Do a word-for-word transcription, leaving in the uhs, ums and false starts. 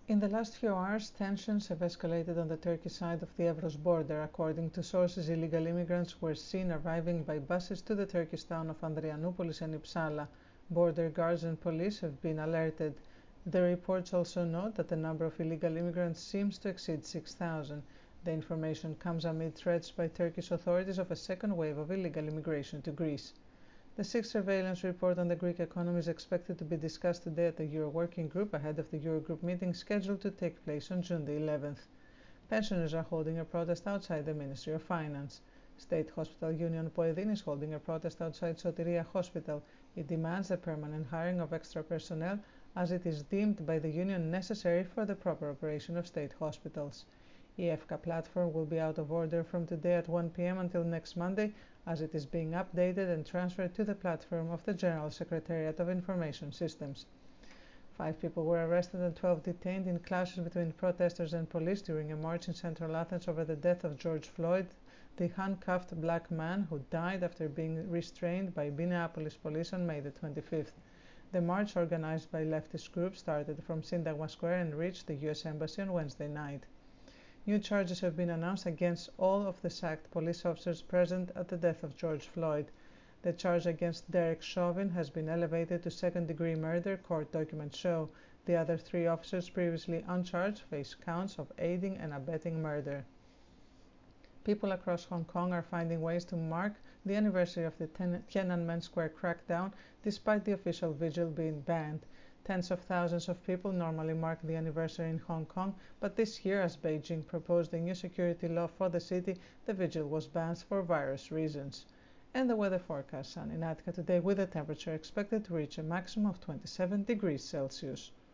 In the last few hours, tensions have escalated on the Turkish side of the Evros border. According to sources, illegal immigrants were seen arriving by buses to the Turkish town of Andrianoupolis and Ipsala. Border guards and police have been alerted. The reports also note that the number of illegal immigrants seems to exceed six thousand. The information comes amid threats by Turkish authorities of a second wave of illegal immigration to Greece. The sixth surveillance report on the Greek economy is expected to be discussed today at the Euro Working Group ahead of the Eurogroup meeting scheduled to take place on June the eleventh. Pensioners are holding a protest outside the Ministry of Finance. State Hospital Union Poedin is holding a protest outside Sotiria Hospital. It demands the permanent hiring of extra personnel as it is deemed by the union necessary for the proper operation of state hospitals. E F K A platform will be out of order from today at one p m until next Monday as it is being updated and transferred to the platform of the General Secretariat of Information Systems. Five people were arrested and twelve detained in clashes between protesters and police during a march in central Athens over the death of George Floyd, the handcuffed black man who died after being restrained by Minneapolis police on May the twenty-fifth. The march, organized by leftist groups, started from Syntagma Square and reached the U S Embassy on Wednesday night. New charges have been announced against all of the sacked police officers present at the death of George Floyd. The charge against Derek Chauvin has been elevated to second-degree murder, court documents show. The other three officers previously uncharged face counts of aiding and abetting murder. People across Hong Kong are finding ways to mark the anniversary of the Tiananmen Square crackdown, despite the official vigil being banned. Tens of thousands of people normally mark the anniversary in Hong Kong, but this year, as Beijing proposed a new security law for the city, the vigil was banned for various reasons. And the weather forecast: sun in Attica today with a temperature expected to reach a maximum of twenty-seven degrees Celsius.